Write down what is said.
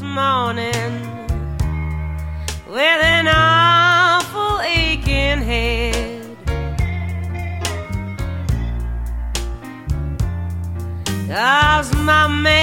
morning with an awful aching head. 'Cause my man